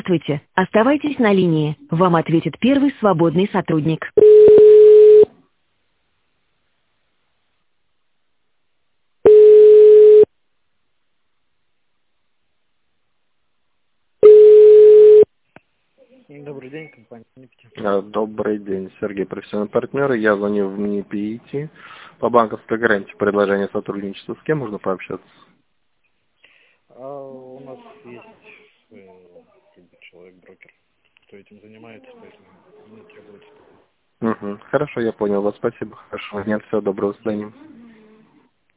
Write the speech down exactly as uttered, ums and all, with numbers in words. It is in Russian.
Здравствуйте. Оставайтесь на линии. Вам ответит первый свободный сотрудник. Добрый день, компания Нефти. Э, Добрый день, Сергей, профессиональный партнер. Я звоню в МНИПИИТИ по банковской гарантии. Предложение сотрудничества. С кем можно пообщаться? А у нас есть э, как бы человек-брокер, кто этим занимается, поэтому не требуется. Угу. Хорошо, я понял вас. Спасибо. Хорошо. Нет, всего доброго. До свидания.